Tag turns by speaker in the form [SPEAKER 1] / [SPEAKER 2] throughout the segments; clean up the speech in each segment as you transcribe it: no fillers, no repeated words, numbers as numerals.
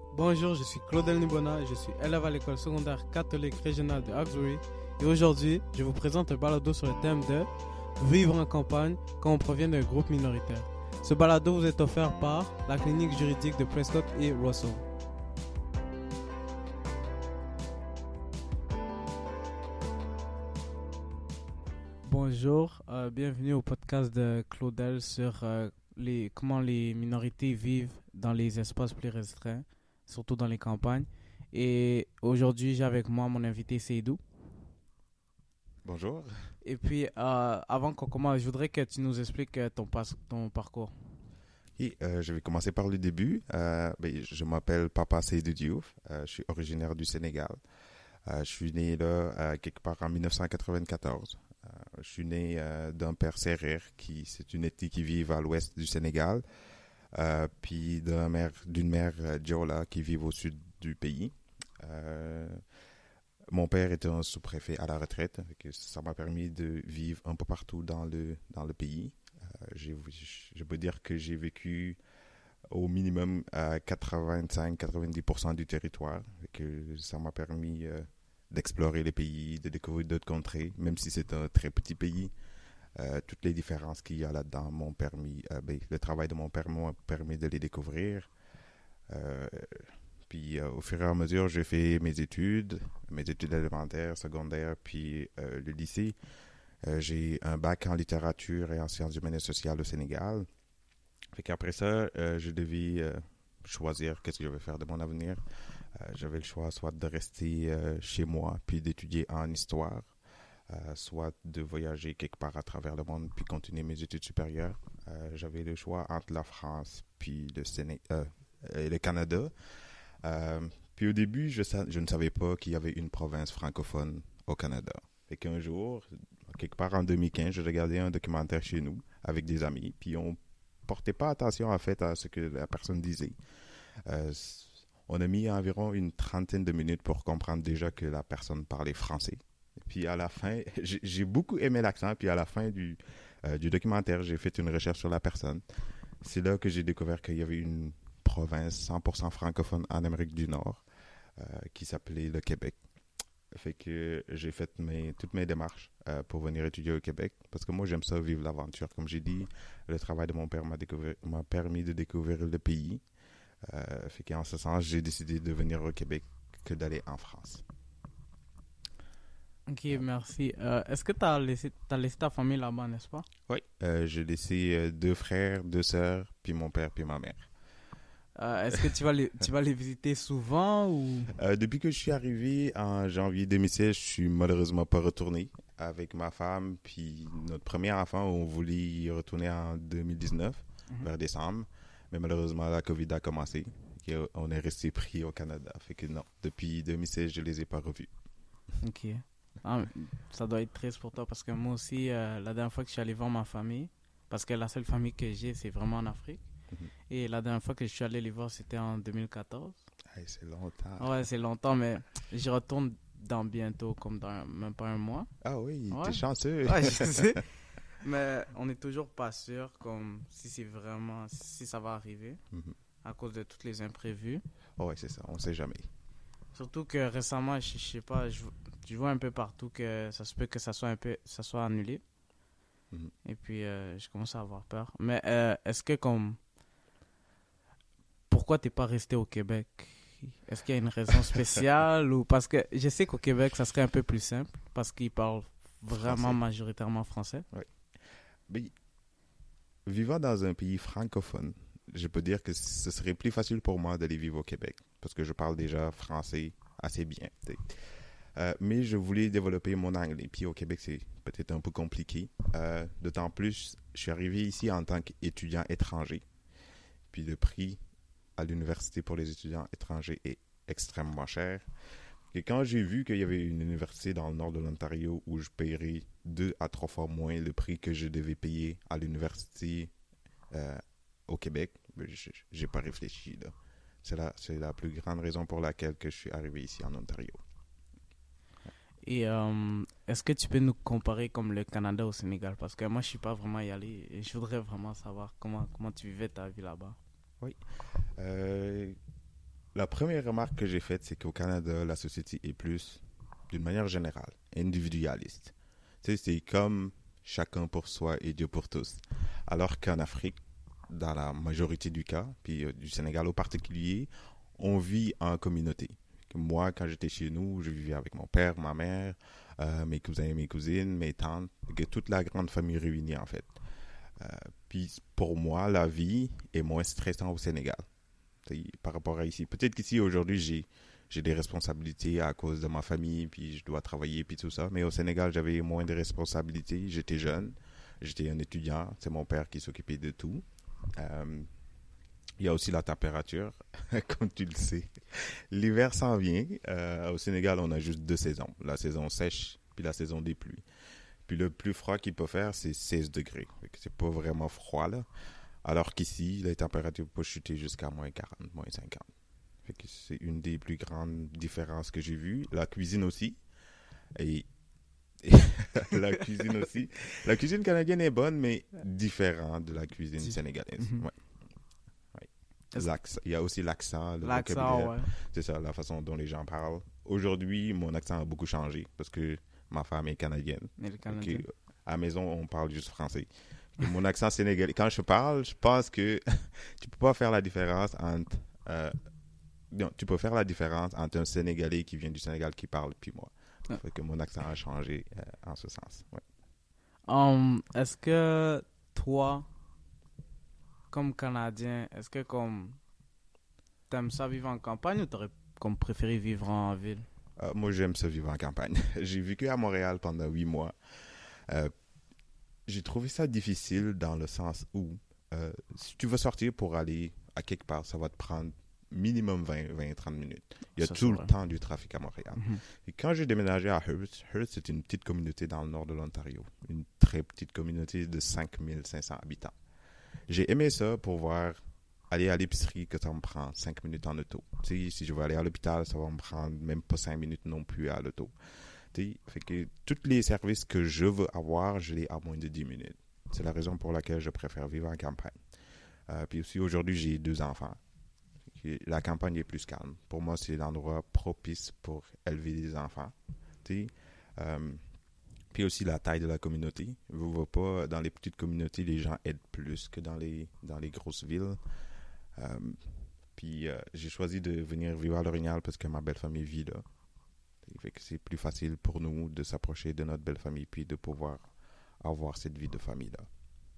[SPEAKER 1] Bonjour, je suis Claudel Nibona et je suis élève à l'école secondaire catholique régionale de Hawkesbury. Et aujourd'hui, je vous présente un balado sur le thème de vivre en campagne quand on provient d'un groupe minoritaire. Ce balado vous est offert par la clinique juridique de Prescott et Russell. Bonjour, bienvenue au podcast de Claudel sur comment les minorités vivent dans les espaces plus restreints, surtout dans les campagnes. Et aujourd'hui, j'ai avec moi mon invité Seydou.
[SPEAKER 2] Bonjour.
[SPEAKER 1] Et puis, avant qu'on commence, je voudrais que tu nous expliques ton parcours.
[SPEAKER 2] Et, je vais commencer par le début. Je m'appelle Papa Seydou Diouf. Je suis originaire du Sénégal. Je suis né là, quelque part en 1994. Je suis né d'un père sérère, c'est une ethnie qui vit à l'ouest du Sénégal, puis d'une mère Diola qui vit au sud du pays. Mon père était un sous-préfet à la retraite, ça m'a permis de vivre un peu partout dans le pays. Je peux dire que j'ai vécu au minimum à 85-90% du territoire, que ça m'a permis d'explorer les pays, de découvrir d'autres contrées, même si c'est un très petit pays. Toutes les différences qu'il y a là-dedans m'ont permis, le travail de mon père m'a permis de les découvrir. Puis au fur et à mesure, j'ai fait mes études élémentaires, secondaires, puis le lycée. J'ai un bac en littérature et en sciences humaines et sociales au Sénégal. Fait qu'après ça, je devais choisir qu'est-ce que je vais faire de mon avenir. J'avais le choix soit de rester chez moi puis d'étudier en histoire, soit de voyager quelque part à travers le monde puis continuer mes études supérieures. J'avais le choix entre la France puis et le Canada. Puis au début, je ne savais pas qu'il y avait une province francophone au Canada. Fait qu'un jour, quelque part en 2015, je regardais un documentaire chez nous avec des amis, puis on portait pas attention en fait à ce que la personne disait. On a mis environ une trentaine de minutes pour comprendre déjà que la personne parlait français. Et puis à la fin, j'ai beaucoup aimé l'accent, puis à la fin du documentaire, j'ai fait une recherche sur la personne. C'est là que j'ai découvert qu'il y avait une province 100% francophone en Amérique du Nord qui s'appelait le Québec. Fait que j'ai fait toutes mes démarches pour venir étudier au Québec parce que moi j'aime ça vivre l'aventure. Comme j'ai dit, le travail de mon père m'a permis de découvrir le pays. Fait qu'en ce sens, j'ai décidé de venir au Québec que d'aller en France.
[SPEAKER 1] Ok, merci. Est-ce que t'as laissé ta famille là-bas, n'est-ce pas?
[SPEAKER 2] Oui, j'ai laissé 2 frères, 2 sœurs, puis mon père, puis ma mère.
[SPEAKER 1] Est-ce que tu vas les visiter souvent ou...
[SPEAKER 2] Depuis que je suis arrivé en janvier 2016, je suis malheureusement pas retourné avec ma femme. Puis notre premier enfant, on voulait y retourner en 2019, vers décembre. Mais malheureusement, la COVID a commencé. Et on est resté pris au Canada. Fait que non, depuis 2016, je les ai pas revus.
[SPEAKER 1] Ok. Ah, ça doit être triste pour toi parce que moi aussi, la dernière fois que je suis allé voir ma famille, parce que la seule famille que j'ai, c'est vraiment en Afrique. Et la dernière fois que je suis allé les voir, c'était en 2014.
[SPEAKER 2] Hey, c'est longtemps.
[SPEAKER 1] Ouais, c'est longtemps, mais j'y retourne dans bientôt, comme dans même pas un mois.
[SPEAKER 2] Ah oui,
[SPEAKER 1] Ouais.
[SPEAKER 2] t'es chanceux.
[SPEAKER 1] Ouais, je sais. Mais on n'est toujours pas sûr comme si ça va arriver à cause de tous les imprévus.
[SPEAKER 2] Oh, ouais, c'est ça, on sait jamais.
[SPEAKER 1] Surtout que récemment, je sais pas, je vois un peu partout que ça se peut que ça soit annulé. Et puis, je commence à avoir peur. Mais est-ce que pourquoi t'es pas resté au Québec? Est-ce qu'il y a une raison spéciale ou parce que je sais qu'au Québec, ça serait un peu plus simple parce qu'ils parlent vraiment majoritairement français.
[SPEAKER 2] Oui. Mais, vivant dans un pays francophone, je peux dire que ce serait plus facile pour moi d'aller vivre au Québec parce que je parle déjà français assez bien. Mais je voulais développer mon anglais. Puis au Québec, c'est peut-être un peu compliqué. D'autant plus, je suis arrivé ici en tant qu'étudiant étranger. Puis le prix à l'université pour les étudiants étrangers est extrêmement cher. Et quand j'ai vu qu'il y avait une université dans le nord de l'Ontario où je paierais 2 à 3 fois moins le prix que je devais payer à l'université au Québec, j'ai pas réfléchi. Là. C'est la plus grande raison pour laquelle que je suis arrivé ici en Ontario.
[SPEAKER 1] Et est-ce que tu peux nous comparer comme le Canada au Sénégal? Parce que moi, je suis pas vraiment y allé et je voudrais vraiment savoir comment tu vivais ta vie là-bas.
[SPEAKER 2] Oui. La première remarque que j'ai faite, c'est qu'au Canada, la société est plus, d'une manière générale, individualiste. Tu sais, c'est comme chacun pour soi et Dieu pour tous. Alors qu'en Afrique, dans la majorité du cas, puis du Sénégal au particulier, on vit en communauté. Moi, quand j'étais chez nous, je vivais avec mon père, ma mère, mes cousins et mes cousines, mes tantes, que toute la grande famille réunie en fait. Euh, Puis pour moi, la vie est moins stressante au Sénégal par rapport à ici. Peut-être qu'ici, aujourd'hui, j'ai des responsabilités à cause de ma famille, puis je dois travailler, puis tout ça. Mais au Sénégal, j'avais moins de responsabilités. J'étais jeune, j'étais un étudiant. C'est mon père qui s'occupait de tout. Euh, il y a aussi la température, comme tu le sais. L'hiver s'en vient. Au Sénégal, on a juste deux saisons. La saison sèche, puis la saison des pluies. Puis le plus froid qu'il peut faire, c'est 16 degrés. C'est pas vraiment froid, là. Alors qu'ici, les températures peuvent chuter jusqu'à moins 40, moins 50. Fait que c'est une des plus grandes différences que j'ai vues. La cuisine aussi. Et la cuisine aussi. La cuisine canadienne est bonne, mais différente de la cuisine sénégalaise.
[SPEAKER 1] Mhm.
[SPEAKER 2] Ouais. Il y a aussi l'accent, le
[SPEAKER 1] L'accent,
[SPEAKER 2] vocabulaire.
[SPEAKER 1] ouais.
[SPEAKER 2] C'est ça, la façon dont les gens parlent. Aujourd'hui, mon accent a beaucoup changé parce que ma femme est canadienne.
[SPEAKER 1] Mais le Canadien.
[SPEAKER 2] Ok, à la maison, on parle juste français. Et mon accent sénégalais, quand je parle, je pense que tu peux pas faire la différence entre... non, tu peux faire la différence entre un Sénégalais qui vient du Sénégal qui parle puis moi.
[SPEAKER 1] Ah.
[SPEAKER 2] Fait que mon accent a changé en ce sens. Ouais.
[SPEAKER 1] Est-ce que toi, comme Canadien, est-ce que comme t'aimes ça vivre en campagne ou t'aurais comme préféré vivre en ville?
[SPEAKER 2] Moi, j'aime ça vivre en campagne. J'ai vécu à Montréal pendant 8 mois. Euh, j'ai trouvé ça difficile dans le sens où si tu veux sortir pour aller à quelque part, ça va te prendre minimum 20-30 minutes. Il y a
[SPEAKER 1] Ça,
[SPEAKER 2] tout
[SPEAKER 1] c'est
[SPEAKER 2] le
[SPEAKER 1] vrai.
[SPEAKER 2] temps du trafic à Montréal.
[SPEAKER 1] Mhm.
[SPEAKER 2] Et quand j'ai déménagé à Hearst, Hearst c'est une petite communauté dans le nord de l'Ontario. Une très petite communauté de 5500 habitants. J'ai aimé ça pour voir aller à l'épicerie que ça me prend 5 minutes en auto. Tu sais, si je veux aller à l'hôpital, ça va me prendre même pas 5 minutes non plus à l'auto. Tu sais, fait que tous les services que je veux avoir, je les ai à moins de 10 minutes. C'est la raison pour laquelle je préfère vivre en campagne. Puis aussi, aujourd'hui, j'ai 2 enfants. La campagne est plus calme. Pour moi, c'est l'endroit propice pour élever des enfants. Tu sais, puis aussi la taille de la communauté. Vous voyez pas, dans les petites communautés, les gens aident plus que dans les grosses villes. Puis j'ai choisi de venir vivre à L'Orignal parce que ma belle famille vit là. Fait que c'est plus facile pour nous de s'approcher de notre belle famille puis de pouvoir avoir cette vie de famille là.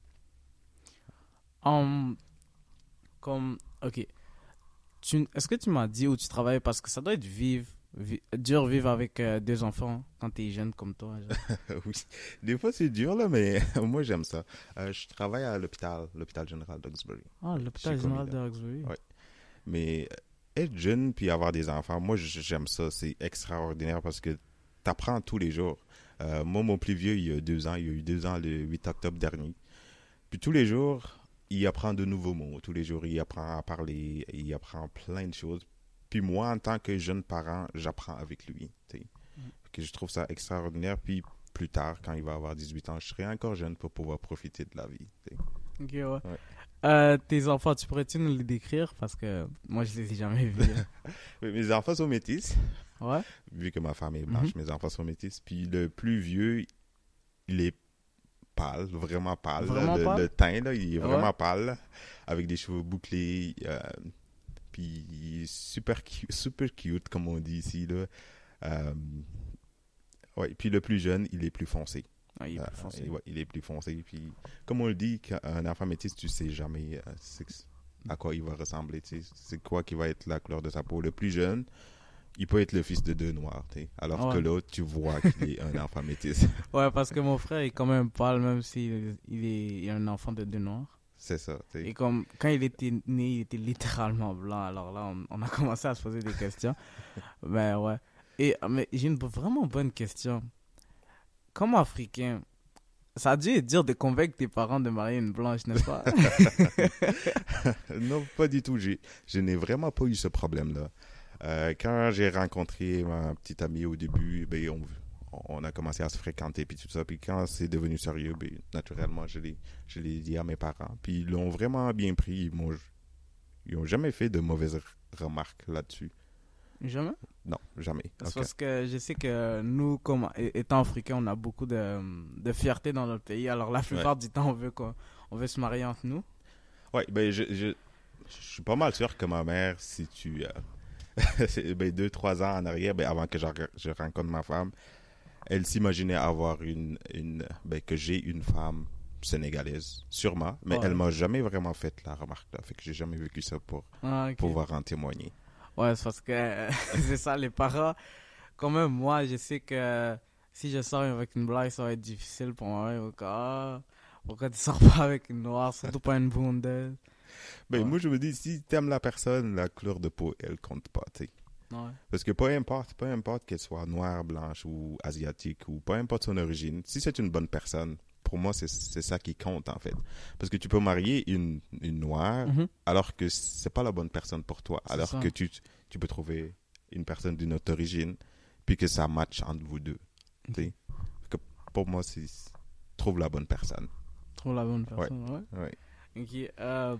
[SPEAKER 1] Comme, ok. Est-ce que tu m'as dit où tu travailles? Parce que ça doit être dur vivre avec deux enfants quand t'es jeune comme toi. Genre.
[SPEAKER 2] Oui, des fois c'est dur là, mais moi j'aime ça. Je travaille à l'hôpital général d'Oxbury.
[SPEAKER 1] Ah, l'hôpital
[SPEAKER 2] Chez
[SPEAKER 1] général
[SPEAKER 2] Comida.
[SPEAKER 1] de Hawkesbury.
[SPEAKER 2] Ouais. Mais être jeune puis avoir des enfants, moi j'aime ça. C'est extraordinaire parce que t'apprends tous les jours. Moi, mon plus vieux, il y a 2 ans. Il y a eu 2 ans le 8 octobre dernier. Puis tous les jours, il apprend de nouveaux mots. Tous les jours, il apprend à parler. Il apprend plein de choses. Puis moi, en tant que jeune parent, j'apprends avec lui. Tu sais. Que je trouve ça extraordinaire. Puis plus tard, quand il va avoir 18 ans, je serai encore jeune pour pouvoir profiter de la vie. Tu sais.
[SPEAKER 1] Ok, ouais.
[SPEAKER 2] Ouais.
[SPEAKER 1] Tes enfants, tu pourrais-tu nous les décrire? Parce que moi, je les ai jamais vus.
[SPEAKER 2] Mes enfants sont métis.
[SPEAKER 1] Ouais?
[SPEAKER 2] Vu que ma femme est blanche, mes enfants sont métis. Puis le plus vieux, il est pâle, vraiment pâle.
[SPEAKER 1] Vraiment
[SPEAKER 2] le,
[SPEAKER 1] pâle?
[SPEAKER 2] le teint, là, il est
[SPEAKER 1] Ouais.
[SPEAKER 2] vraiment pâle, avec des cheveux bouclés. Puis il est super cute, comme on dit ici. Là. Ouais, puis le plus jeune, il est plus foncé.
[SPEAKER 1] Ah, il est plus foncé.
[SPEAKER 2] Ouais, il est plus foncé. Puis, comme on le dit, un enfant métis, tu sais jamais à quoi il va ressembler. Tu sais. C'est quoi qui va être la couleur de sa peau. Le plus jeune, il peut être le fils de 2 noirs. Tu sais. Alors
[SPEAKER 1] Ouais.
[SPEAKER 2] que l'autre, tu vois qu'il est un enfant métis.
[SPEAKER 1] Ouais, parce que mon frère est quand même pâle, même s'il il est un enfant de deux noirs.
[SPEAKER 2] C'est ça. Tu sais.
[SPEAKER 1] Et comme quand il était né, il était littéralement blanc. Alors là, on a commencé à se poser des questions. Ben ouais. Mais j'ai une vraiment bonne question. Comme Africain, ça a dû être dur de convaincre tes parents de marier une blanche, n'est-ce pas?
[SPEAKER 2] Non, pas du tout. Je n'ai vraiment pas eu ce problème-là. Quand j'ai rencontré ma petite amie au début, ben, on a commencé à se fréquenter puis tout ça. Puis quand c'est devenu sérieux, ben, naturellement, je l'ai dit à mes parents. Puis ils l'ont vraiment bien pris. Ils n'ont jamais fait de mauvaises remarque là-dessus?
[SPEAKER 1] Jamais?
[SPEAKER 2] Non, jamais.
[SPEAKER 1] C'est
[SPEAKER 2] Ok.
[SPEAKER 1] parce que je sais que nous, comme étant africains, on a beaucoup de fierté dans notre pays. Alors la plupart du temps, on veut se marier entre nous.
[SPEAKER 2] Ouais, ben je suis pas mal sûr que ma mère, si tu... ben, 2, 3 ans en arrière, ben, avant que je rencontre ma femme, elle s'imaginait avoir ben, que j'ai une femme sénégalaise, sûrement, mais
[SPEAKER 1] Ouais.
[SPEAKER 2] elle m'a jamais vraiment fait la remarque là, fait que j'ai jamais vécu ça pour
[SPEAKER 1] Ah, ok.
[SPEAKER 2] pouvoir en témoigner.
[SPEAKER 1] Ouais, c'est parce que c'est ça, les parents. Quand même, moi, je sais que si je sors avec une blague, ça va être difficile pour moi. Pourquoi tu sors pas avec une noire, surtout pas une blondaise?
[SPEAKER 2] Ben,
[SPEAKER 1] Ouais.
[SPEAKER 2] moi, je me dis, si t'aimes la personne, la couleur de peau, elle compte pas, tu sais.
[SPEAKER 1] Ouais.
[SPEAKER 2] Parce que peu importe qu'elle soit noire, blanche ou asiatique, ou peu importe son origine, si c'est une bonne personne, pour moi, c'est ça qui compte, en fait. Parce que tu peux marier une noire,
[SPEAKER 1] Mhm.
[SPEAKER 2] alors que c'est pas la bonne personne pour toi.
[SPEAKER 1] C'est
[SPEAKER 2] Alors
[SPEAKER 1] ça.
[SPEAKER 2] que tu peux trouver une personne d'une autre origine, puis que ça match entre vous deux. Tu sais. Que pour moi, c'est trouve la bonne personne.
[SPEAKER 1] Trouve la bonne personne, ouais.
[SPEAKER 2] Ouais.
[SPEAKER 1] Ok,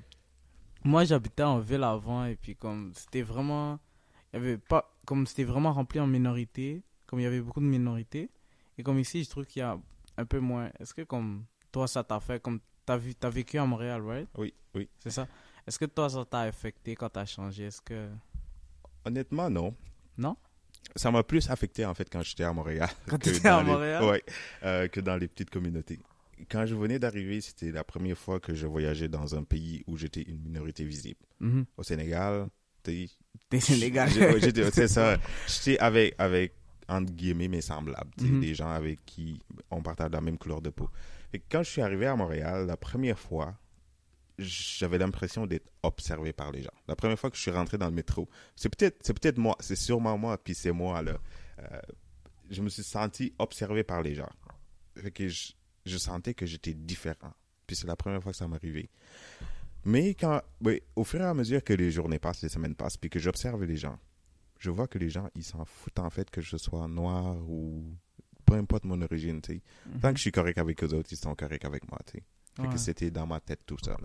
[SPEAKER 1] moi, j'habitais en ville avant et puis comme c'était vraiment, il y avait pas, comme c'était vraiment rempli en minorité, comme il y avait beaucoup de minorités et comme ici, je trouve qu'il y a un peu moins. Est-ce que comme toi, ça t'a fait, comme t'as vécu à Montréal, right?
[SPEAKER 2] Oui, oui.
[SPEAKER 1] C'est ça. Est-ce que toi, ça t'a affecté quand t'as changé? Est-ce que
[SPEAKER 2] Honnêtement, non.
[SPEAKER 1] non?
[SPEAKER 2] Ça m'a plus affecté, en fait, quand j'étais à Montréal.
[SPEAKER 1] Quand
[SPEAKER 2] que
[SPEAKER 1] t'étais à
[SPEAKER 2] dans les...
[SPEAKER 1] Montréal?
[SPEAKER 2] Ouais, que dans les petites communautés. Quand je venais d'arriver, c'était la première fois que je voyageais dans un pays où j'étais une minorité visible.
[SPEAKER 1] Mhm.
[SPEAKER 2] Au Sénégal,
[SPEAKER 1] T'es
[SPEAKER 2] ouais,
[SPEAKER 1] Sénégalais.
[SPEAKER 2] c'est ça. J'étais avec, entre guillemets, mes semblables.
[SPEAKER 1] Mhm.
[SPEAKER 2] Des gens avec qui on partage la même couleur de peau. Et quand je suis arrivé à Montréal, la première fois, j'avais l'impression d'être observé par les gens. La première fois que je suis rentré dans le métro, c'est peut-être moi, c'est sûrement moi, puis c'est moi, là. Je me suis senti observé par les gens. Fait que je sentais que j'étais différent. Puis c'est la première fois que ça m'arrivait. Mais au fur et à mesure que les journées passent, les semaines passent, puis que j'observe les gens, je vois que les gens, ils s'en foutent en fait que je sois noir ou peu importe mon origine, tu sais. Tant que je suis correct avec eux autres, ils sont corrects avec moi, tu sais. Fait que
[SPEAKER 1] Ouais.
[SPEAKER 2] c'était dans ma tête tout ça, là.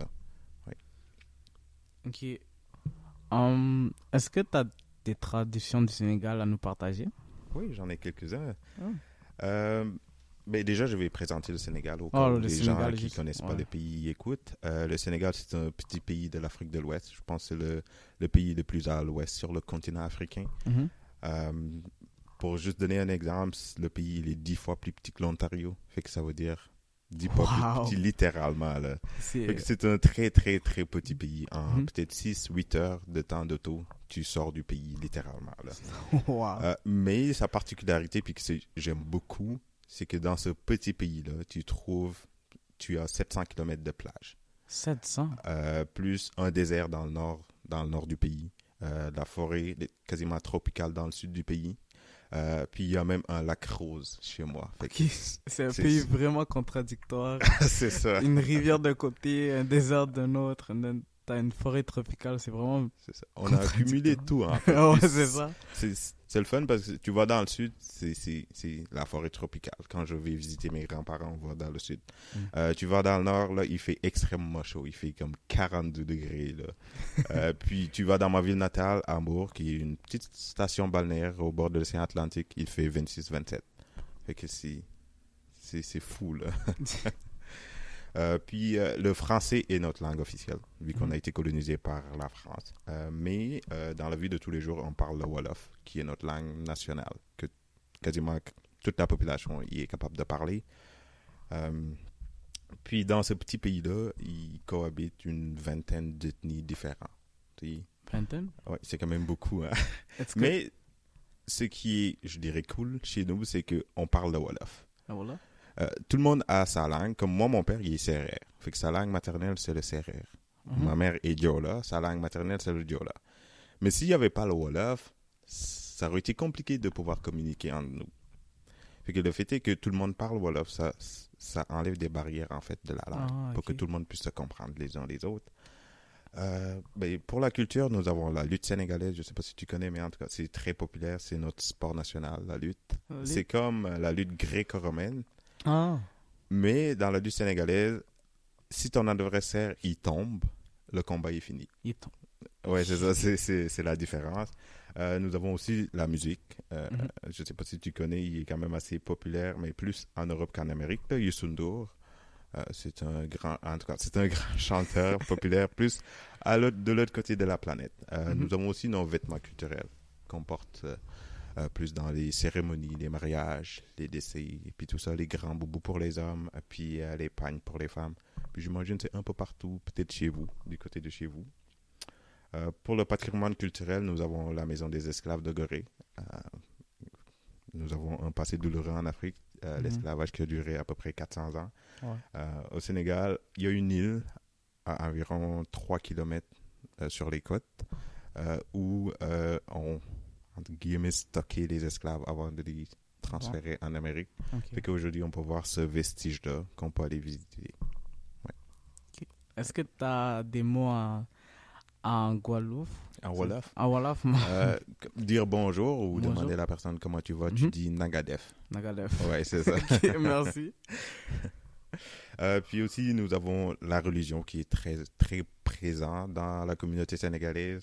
[SPEAKER 1] Ok. Est-ce que tu as des traditions du Sénégal à nous partager?
[SPEAKER 2] Oui, j'en ai quelques-uns.
[SPEAKER 1] Ah.
[SPEAKER 2] Ben déjà, je vais présenter le Sénégal au cas
[SPEAKER 1] Oh,
[SPEAKER 2] où
[SPEAKER 1] le
[SPEAKER 2] les
[SPEAKER 1] Sénégal,
[SPEAKER 2] gens qui ne
[SPEAKER 1] juste.
[SPEAKER 2] connaissent pas
[SPEAKER 1] Ouais.
[SPEAKER 2] le pays écoutent. Le Sénégal, c'est un petit pays de l'Afrique de l'Ouest. Je pense que c'est le pays le plus à l'ouest sur le continent africain.
[SPEAKER 1] Mhm.
[SPEAKER 2] Pour juste donner un exemple, le pays il est 10 fois plus petit que l'Ontario. Fait que ça veut dire 10 fois
[SPEAKER 1] Wow.
[SPEAKER 2] plus petit littéralement. Là. Fait que
[SPEAKER 1] C'est...
[SPEAKER 2] c'est un très, très, très petit pays. En
[SPEAKER 1] Mhm.
[SPEAKER 2] peut-être 6-8 heures de temps d'auto, tu sors du pays littéralement. Là.
[SPEAKER 1] Wow.
[SPEAKER 2] Mais sa particularité, puis que j'aime beaucoup, c'est que dans ce petit pays-là, tu as 700 km de plage.
[SPEAKER 1] 700.
[SPEAKER 2] Plus un désert dans le nord du pays. La forêt quasiment tropicale dans le sud du pays. Puis il y a même un lac rose chez moi. Fait que
[SPEAKER 1] Ok. C'est un pays vraiment contradictoire.
[SPEAKER 2] c'est ça.
[SPEAKER 1] Une rivière d'un côté, un désert d'un autre, t'as une forêt tropicale, c'est vraiment...
[SPEAKER 2] C'est ça. On a accumulé tout. En fait.
[SPEAKER 1] Ouais,
[SPEAKER 2] Puis
[SPEAKER 1] c'est ça.
[SPEAKER 2] c'est le fun parce que tu vas dans le sud, c'est la forêt tropicale. Quand je vais visiter mes grands-parents, on va dans le sud. Tu vas dans le nord, là, il fait extrêmement chaud. Il fait comme 42 degrés. Là. Puis tu vas dans ma ville natale, Hambourg, qui est une petite station balnéaire au bord de l'océan Atlantique. Il fait 26-27. Fait que c'est fou, là. Puis le français est notre langue officielle, vu qu'on a été colonisé par la France. Mais dans la vie de tous les jours, on parle le Wolof, qui est notre langue nationale, que quasiment toute la population y est capable de parler. Puis dans ce petit pays-là, il cohabite une vingtaine d'ethnies différentes.
[SPEAKER 1] Vingtaine?
[SPEAKER 2] Ouais, c'est quand même beaucoup. Hein?
[SPEAKER 1] Que...
[SPEAKER 2] Mais ce qui est, je dirais, cool chez nous, c'est qu'on parle le Wolof.
[SPEAKER 1] Ah, voilà.
[SPEAKER 2] Tout le monde a sa langue. Comme moi, mon père, il est sérère. Fait que sa langue maternelle, c'est le sérère. Ma mère est Diola. Sa langue maternelle, c'est le Diola. Mais s'il n'y avait pas le Wolof, ça aurait été compliqué de pouvoir communiquer entre nous. Fait que le fait est que tout le monde parle Wolof, ça enlève des barrières, en fait, de la langue. Pour que tout le monde puisse se comprendre les uns les autres. Ben, pour la culture, nous avons la lutte sénégalaise. Je ne sais pas si tu connais, mais en tout cas, c'est très populaire. C'est notre sport national, la lutte. C'est comme la lutte gréco-romaine.
[SPEAKER 1] Ah.
[SPEAKER 2] Mais dans la lutte sénégalaise, si ton adversaire il tombe, le combat est fini. Ouais, c'est ça, c'est la différence. Nous avons aussi la musique.
[SPEAKER 1] Mhm.
[SPEAKER 2] Je ne sais pas si tu connais, il est quand même assez populaire, mais plus en Europe qu'en Amérique. Là, Youssou N'Dour, c'est un grand, en tout cas, c'est un grand chanteur populaire, plus de l'autre côté de la planète.
[SPEAKER 1] Mhm.
[SPEAKER 2] Nous avons aussi nos vêtements culturels qu'on porte plus dans les cérémonies, les mariages, les décès, et puis tout ça, les grands boubous pour les hommes, et puis les pagnes pour les femmes. Puis j'imagine que c'est un peu partout, peut-être chez vous, du côté de chez vous. Pour le patrimoine culturel, nous avons la maison des esclaves de Gorée. Euh, nous avons un passé douloureux en Afrique,
[SPEAKER 1] Mhm.
[SPEAKER 2] l'esclavage qui a duré à peu près 400 ans.
[SPEAKER 1] Ouais.
[SPEAKER 2] Au Sénégal, il y a une île à environ 3 kilomètres sur les côtes où on, entre guillemets, stocké les esclaves avant de les transférer en Amérique.
[SPEAKER 1] Ok.
[SPEAKER 2] Fait qu'aujourd'hui, on peut voir ce vestige-là qu'on peut aller visiter. Ouais.
[SPEAKER 1] Ok. Est-ce que tu as des mots en Guadeloupe?
[SPEAKER 2] En Wolof,
[SPEAKER 1] En Wolof,
[SPEAKER 2] dire bonjour ou
[SPEAKER 1] bonjour.
[SPEAKER 2] demander à la personne comment tu vas, tu
[SPEAKER 1] Mhm.
[SPEAKER 2] dis Nagadef.
[SPEAKER 1] Nagadef.
[SPEAKER 2] Ouais, c'est ça.
[SPEAKER 1] Ok, merci.
[SPEAKER 2] Puis aussi, nous avons la religion qui est très, très présente dans la communauté sénégalaise.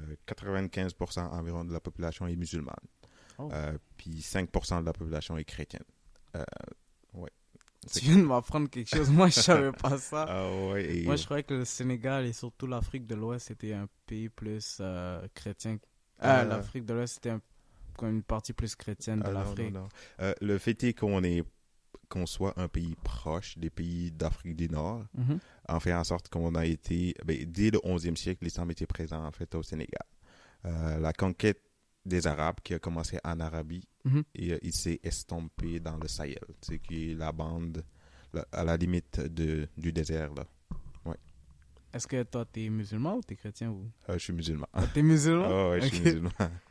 [SPEAKER 2] 95% environ de la population est musulmane.
[SPEAKER 1] Oh.
[SPEAKER 2] Puis 5% de la population est chrétienne. Euh, ouais.
[SPEAKER 1] Tu viens de m'apprendre quelque chose. Moi, je savais pas ça.
[SPEAKER 2] Ah ouais, et,
[SPEAKER 1] Moi, je croyais que le Sénégal et surtout l'Afrique de l'Ouest était un pays plus chrétien.
[SPEAKER 2] Euh,
[SPEAKER 1] L'Afrique de l'Ouest c'était comme une partie plus chrétienne de
[SPEAKER 2] non,
[SPEAKER 1] l'Afrique.
[SPEAKER 2] non, non. Le fait est qu'on soit un pays proche des pays d'Afrique du Nord,
[SPEAKER 1] Mhm.
[SPEAKER 2] en fait en sorte qu'on a été, dès le 11e siècle, l'islam était présent en fait au Sénégal. La conquête des Arabes qui a commencé en Arabie
[SPEAKER 1] Mhm.
[SPEAKER 2] et il s'est estompé dans le Sahel, c'est qui est la bande à la limite du désert là. Ouais.
[SPEAKER 1] Est-ce que toi, t'es musulman ou t'es chrétien ou...
[SPEAKER 2] Je suis musulman.
[SPEAKER 1] T'es musulman?
[SPEAKER 2] Oh, ouais, je suis
[SPEAKER 1] Ok.
[SPEAKER 2] musulman.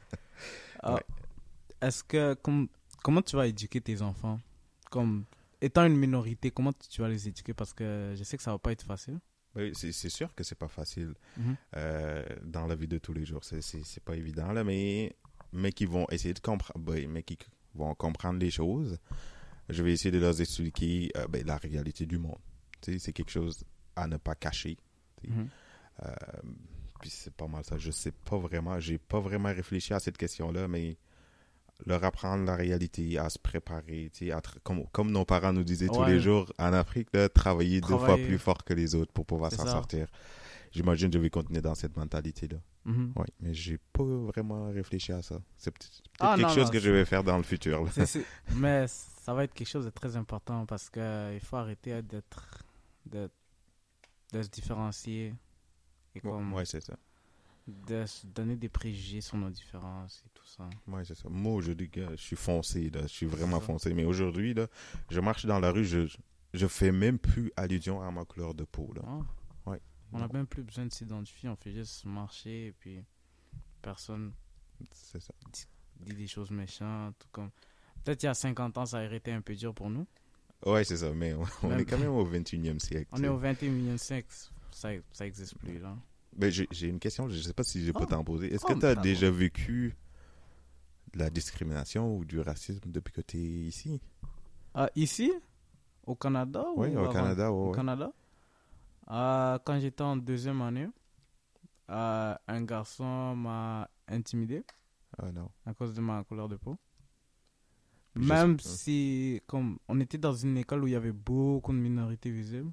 [SPEAKER 1] Ah,
[SPEAKER 2] Ouais.
[SPEAKER 1] est-ce que... comment tu vas éduquer tes enfants? Comme étant une minorité, comment tu vas les éduquer? Parce que je sais que ça va pas être facile.
[SPEAKER 2] Oui, c'est sûr que c'est pas facile
[SPEAKER 1] Mhm.
[SPEAKER 2] dans la vie de tous les jours. C'est pas évident, là, mais qui vont essayer de comprendre, mais qui vont comprendre les choses. Je vais essayer de leur expliquer la réalité du monde. Tu sais, c'est quelque chose à ne pas cacher. Tu sais.
[SPEAKER 1] Mhm.
[SPEAKER 2] Euh, puis c'est pas mal ça. Je sais pas vraiment, j'ai pas vraiment réfléchi à cette question-là, mais leur apprendre la réalité, à se préparer, tu sais, comme nos parents nous disaient tous les
[SPEAKER 1] Ouais,
[SPEAKER 2] jours en Afrique, là, travailler 2 fois
[SPEAKER 1] travailler,
[SPEAKER 2] plus fort que les autres pour pouvoir
[SPEAKER 1] c'est
[SPEAKER 2] s'en
[SPEAKER 1] ça.
[SPEAKER 2] sortir. J'imagine que je vais continuer dans cette mentalité-là.
[SPEAKER 1] Mhm.
[SPEAKER 2] Oui, mais j'ai pas vraiment réfléchi à ça. C'est peut-être
[SPEAKER 1] Ah
[SPEAKER 2] quelque
[SPEAKER 1] non,
[SPEAKER 2] chose
[SPEAKER 1] non,
[SPEAKER 2] que je vais faire dans le futur. Là.
[SPEAKER 1] mais ça va être quelque chose de très important parce que il faut arrêter de, de se différencier et comme
[SPEAKER 2] Ouais, c'est ça.
[SPEAKER 1] de se donner des préjugés sur nos différences et tout ça.
[SPEAKER 2] Ouais, c'est ça. Moi, aujourd'hui, gars, je suis foncé, là. Je suis
[SPEAKER 1] C'est
[SPEAKER 2] vraiment
[SPEAKER 1] ça.
[SPEAKER 2] foncé. Mais aujourd'hui, là, je marche dans la rue, je fais même plus allusion à ma couleur de peau, là.
[SPEAKER 1] Ah,
[SPEAKER 2] Ouais.
[SPEAKER 1] on
[SPEAKER 2] Non,
[SPEAKER 1] n'a même plus besoin de s'identifier, on fait juste marcher et puis personne
[SPEAKER 2] c'est ça.
[SPEAKER 1] dit des choses méchantes. Tout comme... Peut-être il y a 50 ans, ça aurait été un peu dur pour nous.
[SPEAKER 2] Ouais, c'est ça. Mais on
[SPEAKER 1] Même-
[SPEAKER 2] est quand même au 21e siècle.
[SPEAKER 1] On
[SPEAKER 2] tu
[SPEAKER 1] est
[SPEAKER 2] sais.
[SPEAKER 1] au 21e siècle, ça existe plus là.
[SPEAKER 2] Ben, j'ai une question, je sais pas si je peux
[SPEAKER 1] Oh,
[SPEAKER 2] t'en poser. Est-ce
[SPEAKER 1] oh,
[SPEAKER 2] que tu as
[SPEAKER 1] pardon.
[SPEAKER 2] déjà vécu de la discrimination ou du racisme depuis que tu es ici?
[SPEAKER 1] Ici, au Canada
[SPEAKER 2] Oui,
[SPEAKER 1] ou
[SPEAKER 2] au
[SPEAKER 1] avant?
[SPEAKER 2] Canada,
[SPEAKER 1] Au
[SPEAKER 2] ouais, ouais.
[SPEAKER 1] Canada, quand j'étais en deuxième année, un garçon m'a intimidé
[SPEAKER 2] Ah non.
[SPEAKER 1] à cause de ma couleur de peau.
[SPEAKER 2] Puis
[SPEAKER 1] Même si, comme on était dans une école où il y avait beaucoup de minorités visibles,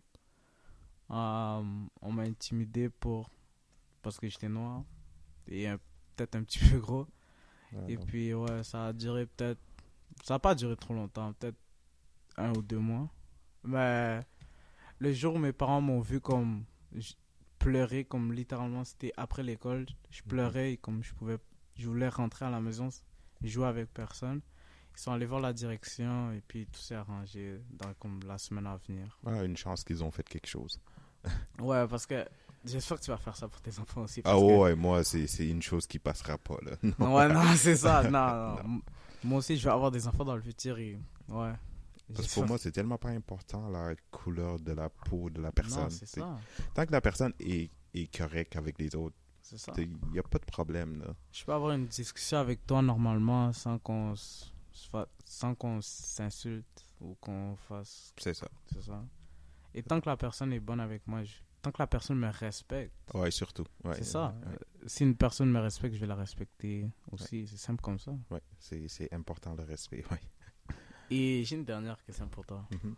[SPEAKER 1] on m'a intimidé parce que j'étais noir et peut-être un petit peu gros.
[SPEAKER 2] ah
[SPEAKER 1] Et
[SPEAKER 2] non.
[SPEAKER 1] puis, ouais, ça a duré peut-être. Ça n'a pas duré trop longtemps, peut-être 1 ou 2 mois. Mais le jour où mes parents m'ont vu comme pleurer, comme littéralement c'était après l'école, je pleurais et comme je voulais rentrer à la maison, jouer avec personne. Ils sont allés voir la direction et puis tout s'est arrangé dans comme la semaine à venir.
[SPEAKER 2] Ah, une chance qu'ils ont fait quelque chose.
[SPEAKER 1] Ouais, parce que j'espère que tu vas faire ça pour tes enfants aussi.
[SPEAKER 2] Ah
[SPEAKER 1] Parce
[SPEAKER 2] ouais, moi, c'est une chose qui passera pas, là.
[SPEAKER 1] que... Ouais, non, c'est ça. Non, non. Moi aussi, je vais avoir des enfants dans le futur et ouais.
[SPEAKER 2] Parce que pour moi, c'est tellement pas important la couleur de la peau de la personne.
[SPEAKER 1] Non, c'est ça.
[SPEAKER 2] Tant que la personne est correcte avec les autres,
[SPEAKER 1] C'est ça.
[SPEAKER 2] il n'y a pas de problème, là.
[SPEAKER 1] Je peux avoir une discussion avec toi normalement sans qu'on s'insulte ou qu'on fasse.
[SPEAKER 2] C'est ça.
[SPEAKER 1] C'est ça. Et tant que la personne est bonne avec moi, tant que la personne me respecte.
[SPEAKER 2] Ouais, surtout. Ouais,
[SPEAKER 1] C'est ça.
[SPEAKER 2] ouais.
[SPEAKER 1] Si une personne me respecte, je vais la respecter aussi. C'est simple comme ça.
[SPEAKER 2] Ouais, c'est important le respect, ouais.
[SPEAKER 1] Et j'ai une dernière question pour toi.
[SPEAKER 2] Mhm.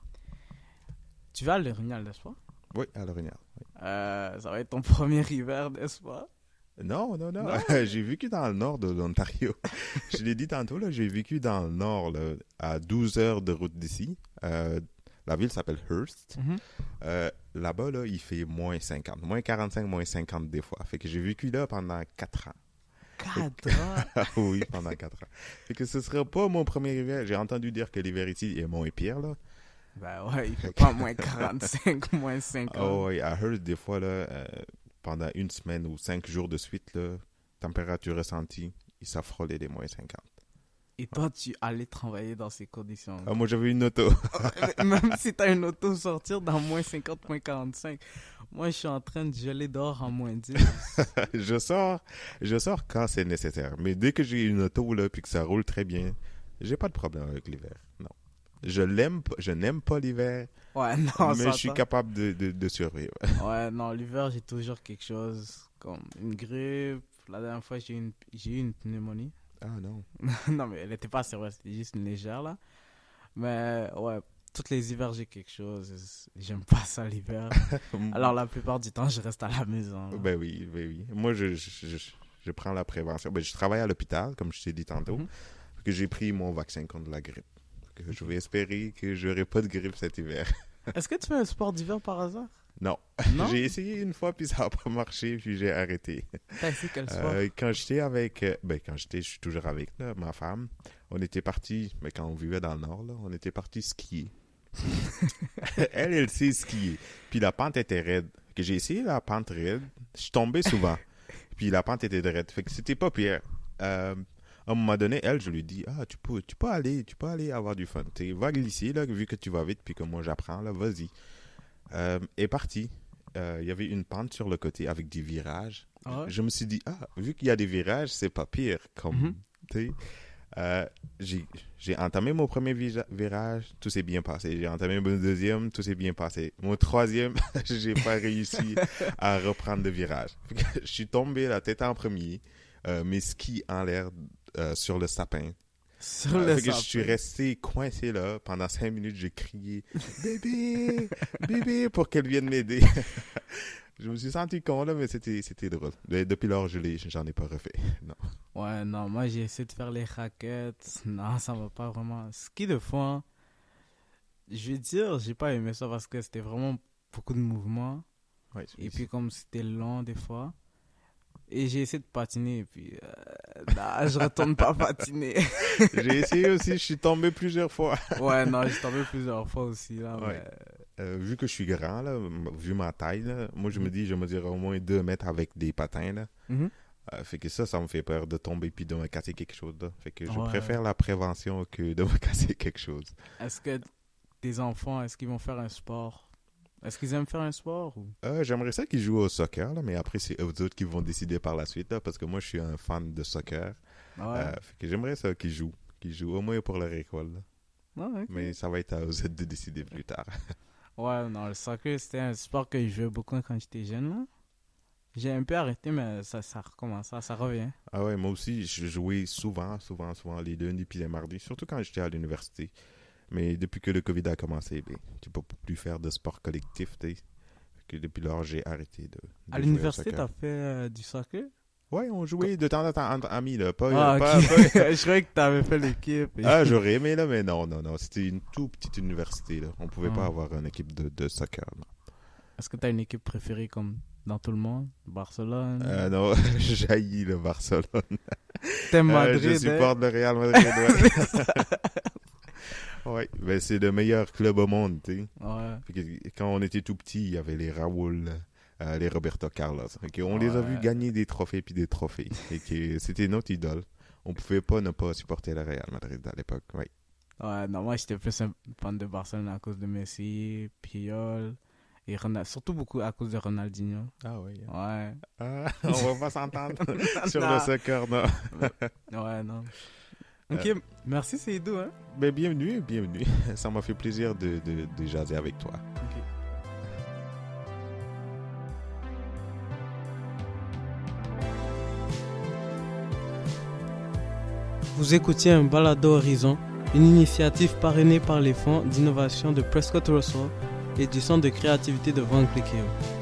[SPEAKER 1] Tu vas à l'Orignal, n'est-ce pas?
[SPEAKER 2] Oui, à l'Orignal. Oui.
[SPEAKER 1] Ça va être ton premier hiver, n'est-ce pas?
[SPEAKER 2] Non, non, non.
[SPEAKER 1] Non.
[SPEAKER 2] J'ai vécu dans le nord de l'Ontario. Je l'ai dit tantôt, là, j'ai vécu dans le nord, là, à 12 heures de route d'ici. La ville s'appelle Hearst.
[SPEAKER 1] Mhm.
[SPEAKER 2] Là-bas, là, il fait moins 50, moins 45, moins 50 des fois. Fait que j'ai vécu là pendant 4 ans.
[SPEAKER 1] 4 ans.
[SPEAKER 2] Oui, pendant 4 ans. Fait que ce serait pas mon premier hiver. J'ai entendu dire que l'hiver ici est moins pire, là.
[SPEAKER 1] Ben ouais, il fait pas moins 45, moins 50.
[SPEAKER 2] Oh, oui, à Hearst, des fois, là, pendant une semaine ou 5 jours de suite, là, température ressentie, il s'affrolait des moins 50.
[SPEAKER 1] Et toi, tu allais travailler dans ces conditions.
[SPEAKER 2] Ah, moi, j'avais une auto.
[SPEAKER 1] Même si t'as une auto sortir dans moins 50, moins 45. Moi, je suis en train de geler dehors en moins 10.
[SPEAKER 2] je sors quand c'est nécessaire. Mais dès que j'ai une auto, là, puis que ça roule très bien, j'ai pas de problème avec l'hiver. Non. Je n'aime pas l'hiver,
[SPEAKER 1] Ouais, non,
[SPEAKER 2] mais je suis capable de survivre.
[SPEAKER 1] Ouais, non, l'hiver, j'ai toujours quelque chose comme une grippe. La dernière fois, j'ai eu une pneumonie.
[SPEAKER 2] Ah non.
[SPEAKER 1] Non, mais elle n'était pas sérieuse, c'était juste une légère, là. Mais ouais, tous les hivers, j'ai quelque chose. J'aime pas ça l'hiver. Alors, la plupart du temps, je reste à la maison. Là.
[SPEAKER 2] Ben oui. Moi, je prends la prévention. Ben, je travaille à l'hôpital, comme je t'ai dit tantôt, que j'ai pris mon vaccin contre la grippe. Que je vais espérer que j'aurai pas de grippe cet hiver.
[SPEAKER 1] Est-ce que tu fais un sport d'hiver par hasard?
[SPEAKER 2] Non.
[SPEAKER 1] Non?
[SPEAKER 2] J'ai essayé une fois, puis ça n'a pas marché, puis j'ai arrêté.
[SPEAKER 1] T'as essayé quel sport?
[SPEAKER 2] Quand je suis toujours avec là, ma femme, on était partis, mais quand on vivait dans le nord, là, on était partis skier. elle sait skier. Puis la pente était raide. Que j'ai essayé la pente raide, je suis tombé souvent. Puis la pente était raide. Fait que c'était pas pire. À un moment donné, je lui dis, tu peux aller avoir du fun. Va glisser, là, vu que tu vas vite, puis que moi j'apprends, là, vas-y. Est parti. Il y avait une pente sur le côté avec des virages.
[SPEAKER 1] Ah ouais?
[SPEAKER 2] Je me suis dit, vu qu'il y a des virages, c'est pas pire. Comme, j'ai entamé mon premier virage, tout s'est bien passé. J'ai entamé mon deuxième, tout s'est bien passé. Mon troisième, j'ai pas réussi à reprendre le virage. Je suis tombé la tête en premier, mes skis en l'air sur le sapin.
[SPEAKER 1] Sur le sapin.
[SPEAKER 2] Je suis resté coincé là. Pendant 5 minutes, j'ai crié « Bébé! Bébé! » pour qu'elle vienne m'aider. Je me suis senti con, là, mais c'était drôle. Depuis lors, j'en ai pas refait. Non.
[SPEAKER 1] Ouais, non, moi, j'ai essayé de faire les raquettes. Non, ça va pas vraiment. Ski de fond, je vais dire, j'ai pas aimé ça parce que c'était vraiment beaucoup de mouvements.
[SPEAKER 2] Ouais,
[SPEAKER 1] Et puis, comme c'était long des fois. Et j'ai essayé de patiner, et puis non, je retourne pas patiner.
[SPEAKER 2] J'ai essayé aussi, je suis tombé plusieurs fois.
[SPEAKER 1] Ouais, non, j'ai tombé plusieurs fois aussi. Là,
[SPEAKER 2] Ouais.
[SPEAKER 1] mais...
[SPEAKER 2] Vu que je suis grand, là, vu ma taille, là, moi je me dis, je me dirais au moins 2 mètres avec des patins. Là. Fait que ça me fait peur de tomber puis de me casser quelque chose. Là. Fait que je préfère la prévention que de me casser quelque chose.
[SPEAKER 1] Est-ce que tes enfants, est-ce qu'ils vont faire un sport? Est-ce qu'ils aiment faire un sport? Ou...
[SPEAKER 2] J'aimerais ça qu'ils jouent au soccer, là, mais après, c'est eux autres qui vont décider par la suite, là, parce que moi, je suis un fan de soccer.
[SPEAKER 1] Ouais.
[SPEAKER 2] Fait que j'aimerais ça qu'ils jouent au moins pour leur école. Là.
[SPEAKER 1] Ouais, okay.
[SPEAKER 2] Mais ça va être à eux autres de décider plus tard.
[SPEAKER 1] Ouais, non, le soccer, c'était un sport que je jouais beaucoup quand j'étais jeune. Là. J'ai un peu arrêté, mais ça recommence, ça revient.
[SPEAKER 2] Ah ouais, moi aussi, je jouais souvent, les lundis puis les mardis, surtout quand j'étais à l'université. Mais depuis que le COVID a commencé, tu peux plus faire de sport collectif. Que depuis lors, j'ai arrêté de
[SPEAKER 1] à l'université, tu as fait du soccer?
[SPEAKER 2] Ouais, on jouait de temps en temps entre amis. Là.
[SPEAKER 1] Okay. Je croyais que tu avais fait l'équipe.
[SPEAKER 2] Et... j'aurais aimé, là, mais non. C'était une toute petite université. Là. On pouvait pas avoir une équipe de soccer. Non.
[SPEAKER 1] Est-ce que tu as une équipe préférée comme dans tout le monde? Barcelone?
[SPEAKER 2] Non, j'haïs le Barcelone.
[SPEAKER 1] T'aimes Madrid?
[SPEAKER 2] Je supporte le Real Madrid. Ouais. Ouais, ben c'est le meilleur club au monde, tu sais.
[SPEAKER 1] Ouais.
[SPEAKER 2] Quand on était tout petit, il y avait les Raúl, les Roberto Carlos. On les a vus gagner des trophées puis des trophées. Et c'était notre idole. On pouvait pas ne pas supporter le Real Madrid à l'époque, oui.
[SPEAKER 1] Ouais, non, moi j'étais plus un fan de Barcelone à cause de Messi, Puyol et Ronald, surtout beaucoup à cause de Ronaldinho.
[SPEAKER 2] Ah oui.
[SPEAKER 1] Ouais.
[SPEAKER 2] On va pas s'entendre sur le soccer, non.
[SPEAKER 1] Ouais, non. Ok, merci Seydou. Hein?
[SPEAKER 2] Ben, bienvenue. Ça m'a fait plaisir de jaser avec toi.
[SPEAKER 1] Ok. Vous écoutiez un balado Horizon, une initiative parrainée par les fonds d'innovation de Prescott Russell et du Centre de créativité de Van Clicquot.